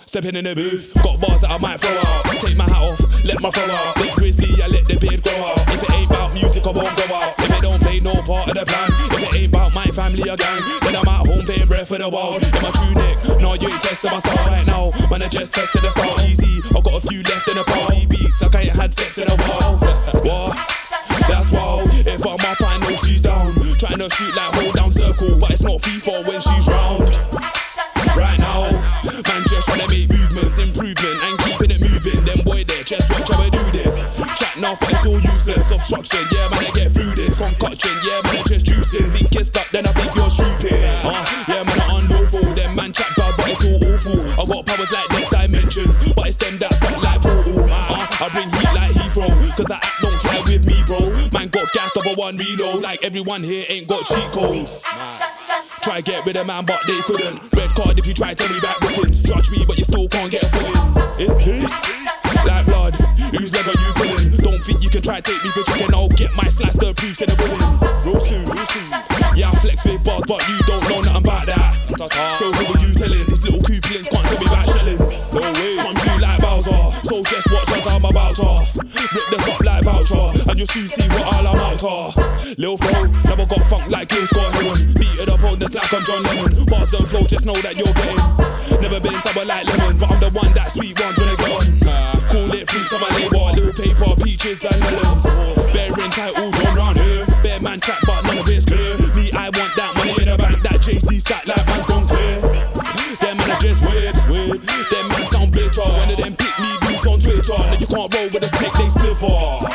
Stepping in the booth, got bars that I might throw out. Take my hat off, let my throw out. Big grizzly, I let the beard grow out. If it ain't about music, I won't go out. If it don't play no part of the plan, if it ain't about my family or gang, then I'm at home paying bread for the world. In my true neck, no, you ain't testing myself right now. Man, I just tested the start easy. I got a few left in the party beats, like I ain't had sex in a while. What? That's wild. If I'm up, I know she's down. Trying to shoot like hold down circle, but it's not FIFA when she's round. Right now, man just trying to make movements, improvement, and keeping it moving. Then boy there, just watch how I do this. Chatting off, but it's all useless. Obstruction, yeah man, I get through this. Concoction, yeah man, I just juicing. Think it's stuck, then I think you're stupid. Yeah man, I'm unlawful. Them man chat bad, but it's all awful. I got powers like next dimensions, but it's them that suck like portal. I bring heat like Heathrow, cause that act don't fly with me, bro. Man got gassed over one reload, like everyone here ain't got cheat codes. Try get rid of man, but they couldn't. Red card if you try tell me back bookings. Judge me, but you still can't get a footing. It's peak, like blood. Whose leg are you pulling? Don't think you can try take me for chicken. I'll get my slice, the proofs in the pudding. Real soon. Yeah, I flex with bars, but you don't know nothing about that. So who are you telling? These little coupons can't tell me about shillings. No way. Come true like Bowser, so just watch as I'm about to rip this up like voucher, and you'll soon see what all I'm out to. Lil Fro, never got funk like Gil Scott Heron. Beat it up on this like I'm John Lennon. Bars and flow, just know that you're getting. Never been sour like lemons, but I'm the one that sweet ones when I get on. Call it fruits on my label, little paper, peaches and melons. Bare entitled, run round here. Bare man chat, but none of it's clear. Me, I want that money in the bank. That JC sat like man's gone clear. Them man are just weird. Them man sound bitter. One of them pick me dudes on Twitter. Now you can't roll with a snake, they sliver.